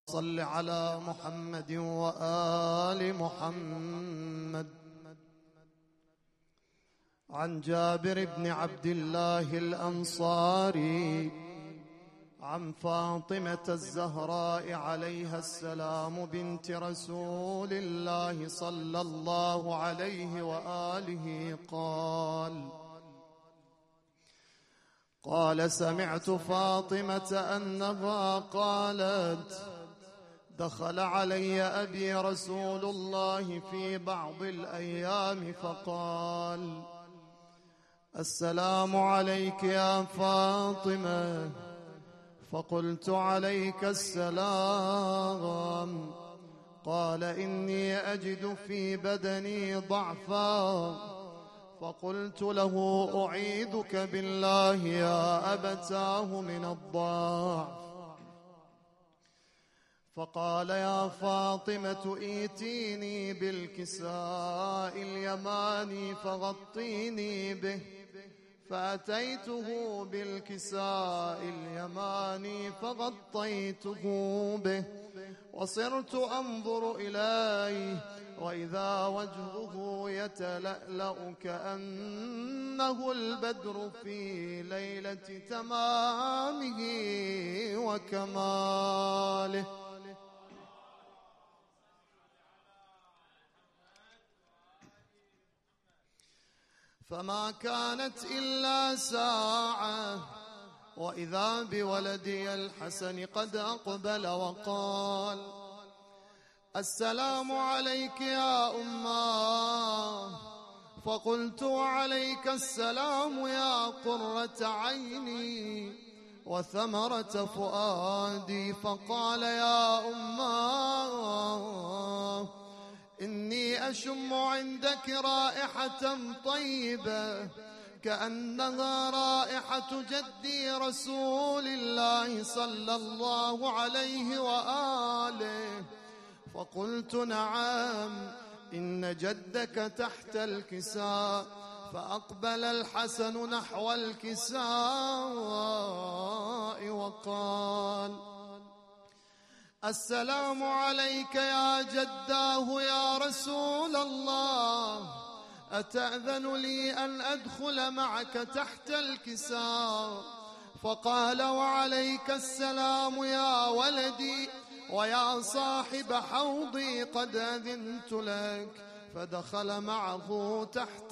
صل على محمد وآل محمد. عن جابر بن عبد الله الأنصاري عن فاطمة الزهراء عليها السلام بنت رسول الله صلى الله عليه وآله قال سمعت فاطمة أنها قالت: دخل علي أبي رسول الله في بعض الأيام فقال: السلام عليك يا فاطمة. فقلت: عليك السلام. قال: إني أجد في بدني ضعفا. فقلت له: أعيذك بالله يا أبتاه من الضعف. فقال: يا فاطمة ائتيني بالكساء اليماني فغطيني به. فأتيته بالكساء اليماني فغطيته به، وصرت أنظر إليه وإذا وجهه يتلألأ كأنه البدر في ليلة تمامه وكماله. فما كانت إلا ساعة وإذا بولدي الحسن قد أقبل وقال: السلام عليك يا أماه. فقلت: وعليك السلام يا قرة عيني وثمرة فؤادي. فقال: يا أماه، إني أشم عندك رائحة طيبة كأنها رائحة جدي رسول الله صلى الله عليه وآله. فقلت: نعم، إن جدك تحت الكساء. فأقبل الحسن نحو الكساء وقال: السلام عليك يا جداه يا رسول الله، أتأذن لي أن أدخل معك تحت الكساء؟ فقال: وعليك السلام يا ولدي ويا صاحب حوضي، قد أذنت لك. فدخل معه تحت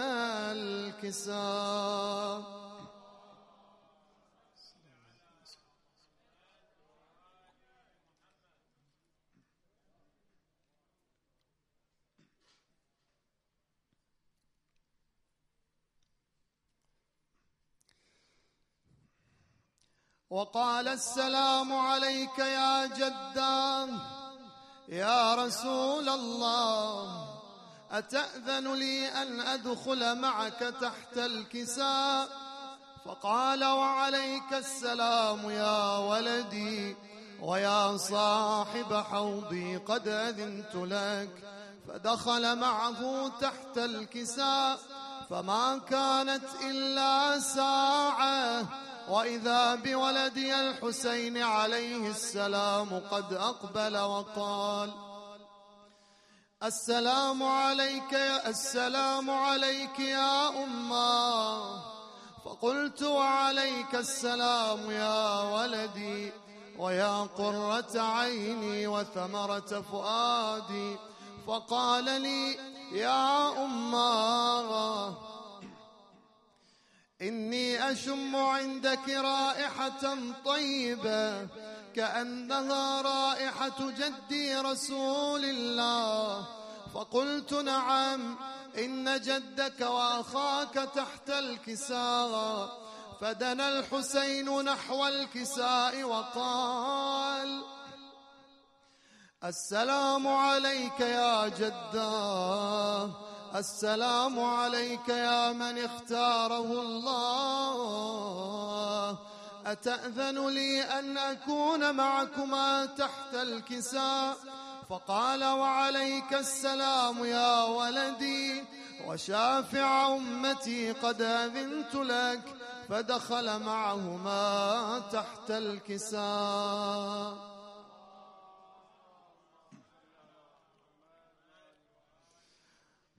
الكساء. وقال: السلام عليك يا جداه يا رسول الله، أتأذن لي أن أدخل معك تحت الكساء؟ فقال: وعليك السلام يا ولدي ويا صاحب حوضي، قد أذنت لك. فدخل معه تحت الكساء. فما كانت إلا ساعة وإذا بولدي الحسين عليه السلام قد أقبل وقال: السلام عليك يا أماه. فقلت: وعليك السلام يا ولدي ويا قرة عيني وثمرة فؤادي. فقال لي: يا أماه، إني أشم عندك رائحة طيبة كأنها رائحة جدي رسول الله. فقلت: نعم، إن جدك وأخاك تحت الكساء. فدنا الحسين نحو الكساء وقال: السلام عليك يا جداه، السلام عليك يا من اختاره الله، أتأذن لي أن أكون معكما تحت الكساء؟ فقال: وعليك السلام يا ولدي وشافع أمتي، قد أذنت لك. فدخل معهما تحت الكساء.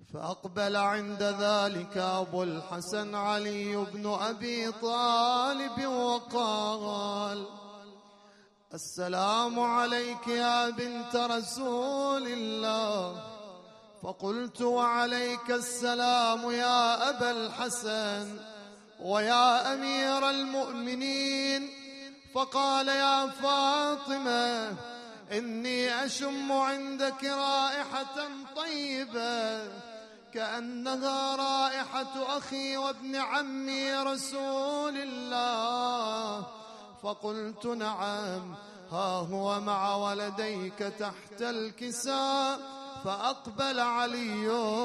فأقبل عند ذلك أبو الحسن علي بن أبي طالب وقال: السلام عليك يا بنت رسول الله. فقلت: وعليك السلام يا أبا الحسن ويا أمير المؤمنين. فقال: يا فاطمة، إني أشم عندك رائحة طيبة كأنها رائحة أخي وابن عمي رسول الله. فقلت: نعم، ها هو مع ولديك تحت الكساء. فأقبل علي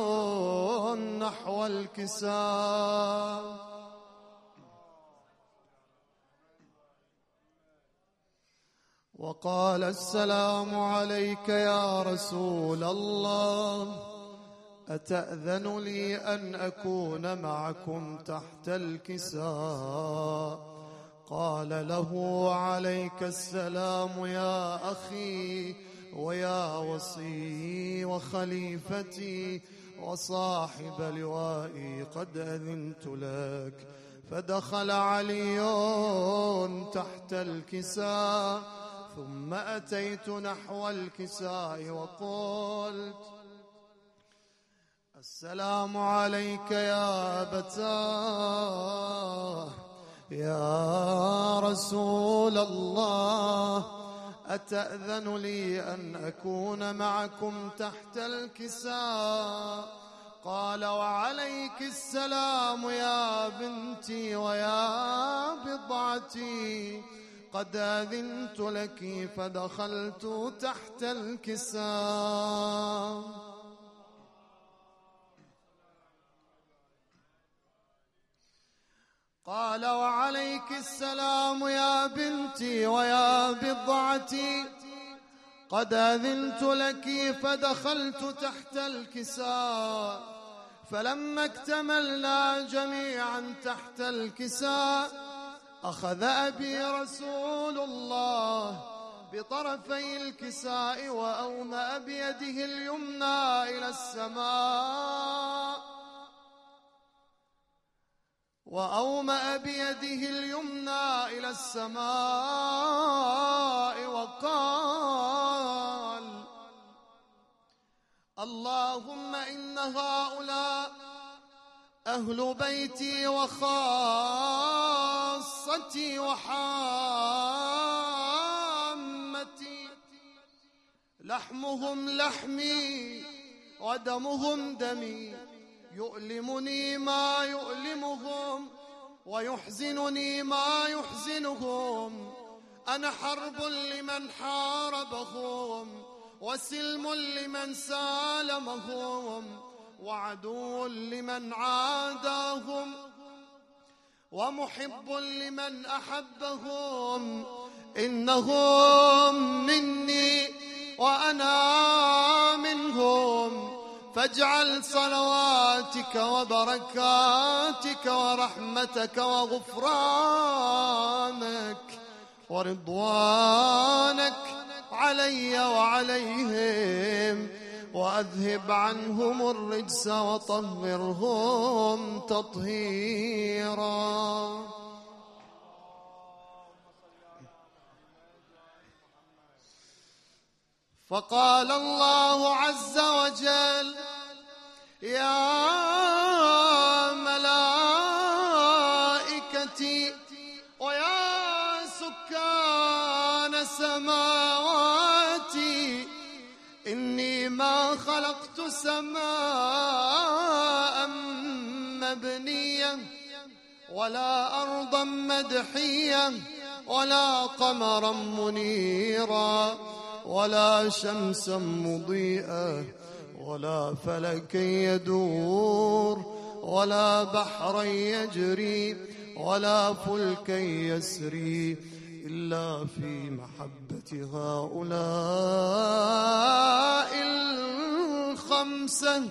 نحو الكساء. وقال: السلام عليك يا رسول الله، أتأذن لي أن أكون معكم تحت الكساء؟ قال له: عليك السلام يا أخي ويا وصي وخليفتي وصاحب لوائي، قد أذنت لك. فدخل علي تحت الكساء، ثم أتيت نحو الكساء وقلت: السلام عليك يا أبتاه يا رسول الله، أتأذن لي أن أكون معكم تحت الكساء؟ قال: وعليك السلام يا بنتي ويا بضعتي، قد أذنت لك. فدخلت تحت الكساء. قال: وعليك السلام يا بنتي ويا بضعتي، قد أذنت لك. فدخلت تحت الكساء. فلما اكتملنا جميعا تحت الكساء، أخذ أبي رسول الله بطرفي الكساء وأومأ بيده اليمنى إلى السماء، وقال: اللهم إن هؤلاء أهل بيتي وخاصتي وحامتي، لحمهم لحمي ودمهم دمي، يؤلمني ما يؤلمهم ويحزنني ما يحزنهم. أنا حرب لمن حاربهم، وسلم لمن سالمهم، وعدو لمن عاداهم، ومحب لمن أحبهم. إنهم مني وأنا منهم، فاجعل صلواتك وبركاتك ورحمتك وغفرانك ورضوانك علي وعليهم، وأذهب عنهم الرجس وطهرهم تطهيرا. فقال الله عز وجل: يا ملائكتي ويا سكان سماواتي، إني ما خلقت سماء مبنية ولا أرضا مدحية ولا قمرا منيرا ولا شمسا مضيئة ولا فلكا يدور ولا بحرا يجري ولا فلكا يسري إلا في محبة هؤلاء الخمسة.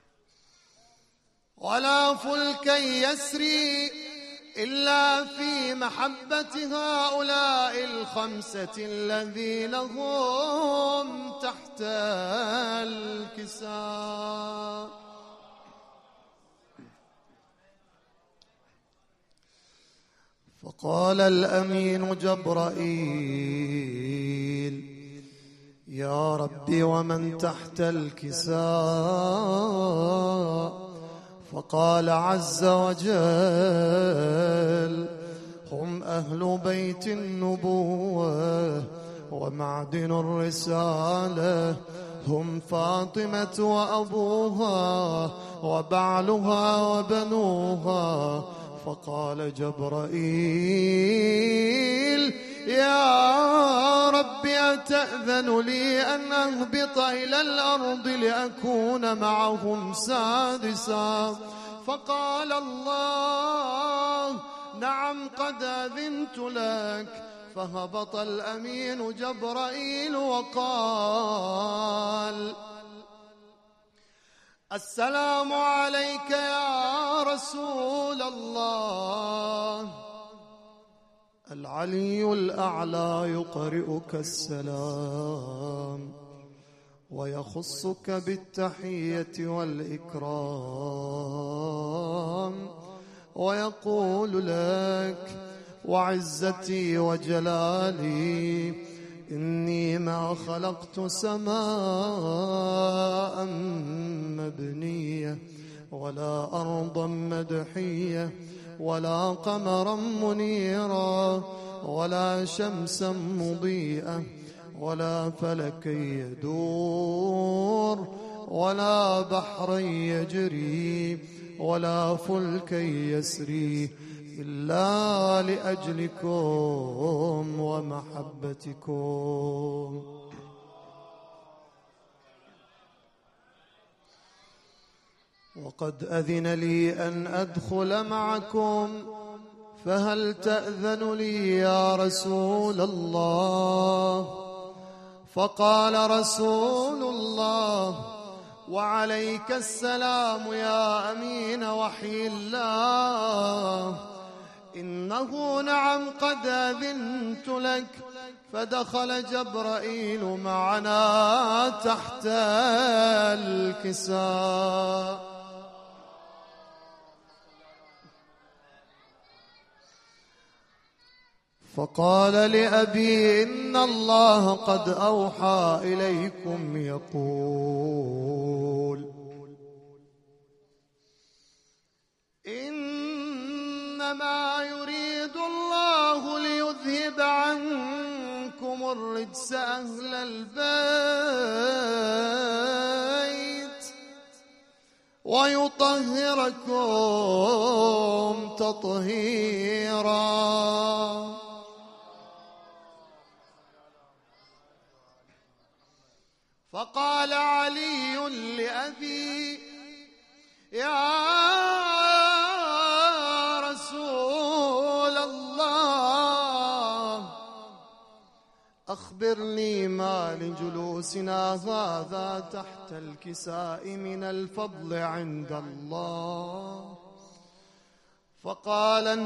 ولا فلكا يسري إلا في محبة هؤلاء الخمسة الذين هم تحت الكساء. فقال الأمين جبرائيل: يا ربي ومن تحت الكساء؟ فقال عز وجل: هم أهل بيت النبوة ومعدن الرسالة، هم فاطمة وأبوها وبعلها وبنوها. فقال جبرائيل: يا رب أتأذن لي أن أهبط إلى الأرض لأكون معهم سادسا؟ فقال الله: نعم قد أذنت لك. فهبط الأمين جبرائيل وقال: السلام عليك يا رسول الله. العلي الأعلى يقرئك السلام ويخصك بالتحية والإكرام ويقول لك: وعزتي وجلالي إني ما خلقت سماء مبنية ولا أرضا مدحية ولا قمرا منيرا ولا شمسا مضيئة ولا فلكا يدور ولا بحرا يجري ولا فلكا يسري إلا لأجلكم ومحبتكم. وقد أذن لي أن أدخل معكم، فهل تأذن لي يا رسول الله؟ فقال رسول الله: وعليك السلام يا أمين وحي الله، إنه نعم قد أذنت لك. فدخل جبرائيل معنا تحت الكساء. فقال لأبي: إن الله قد أوحى إليكم يقول: إنما يريد الله ليذهب عنكم الرجس أهل البيت ويطهركم تطهيرا. فقال علي لأبي: يا رسول الله، أخبرني ما لجلوسنا هذا تحت الكساء من الفضل عند الله. فقال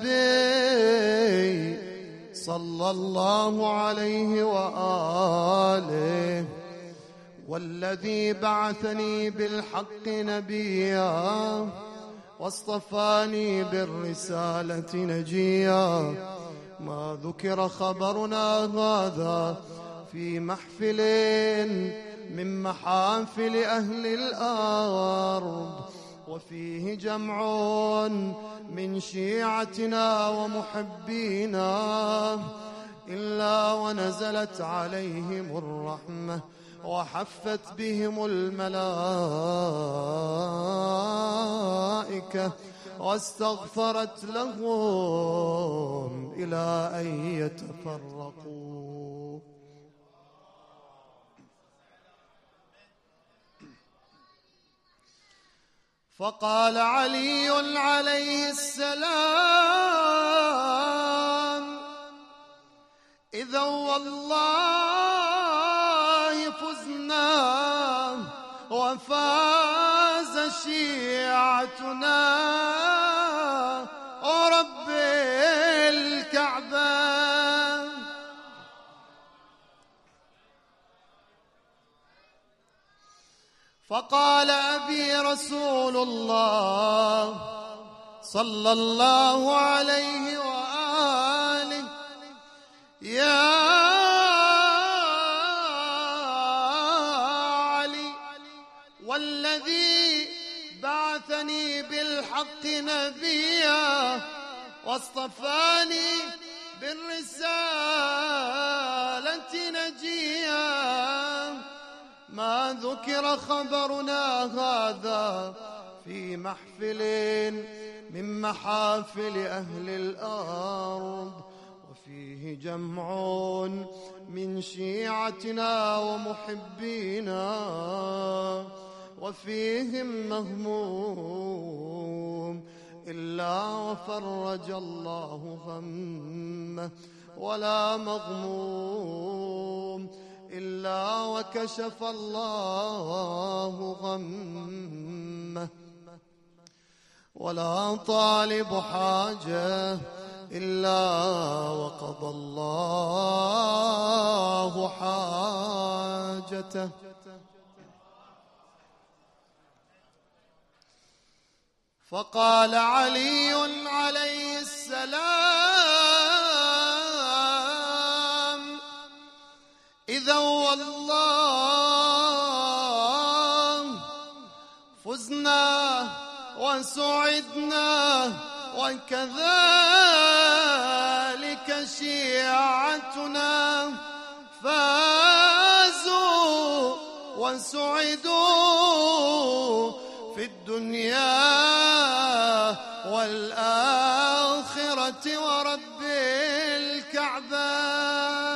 النبي صلى الله عليه وآله: والذي بعثني بالحق نبيا واصطفاني بالرسالة نجيا، ما ذكر خبرنا هذا في محفل من محافل أهل الأرض وفيه جمع من شيعتنا ومحبينا إلا ونزلت عليهم الرحمة وحفت بهم الملائكة واستغفرت لهم إلى أن يتفرقوا. فقال علي عليه السلام: إذا والله فزنا وفاز شيعتنا ورب فقال أبي رسول الله صلى الله عليه وآله: يا علي، والذي بعثني بالحق نبيا واصطفاني بالرسالة نجيا، ما ذكر خبرنا هذا في محفل من محافل أهل الأرض، وفيه جمع من شيعتنا ومحبينا، وفيهم مهموم إلا وفرج الله غمه، ولا مغموم إلا وكشف الله غمه، ولا طالب حاجة إلا وقضى الله حاجته. فقال علي عليه السلام: إذا والله فزنا وسعدنا، وكذلك شيعتنا فازوا وسعدوا في الدنيا والآخرة ورب الكعبة.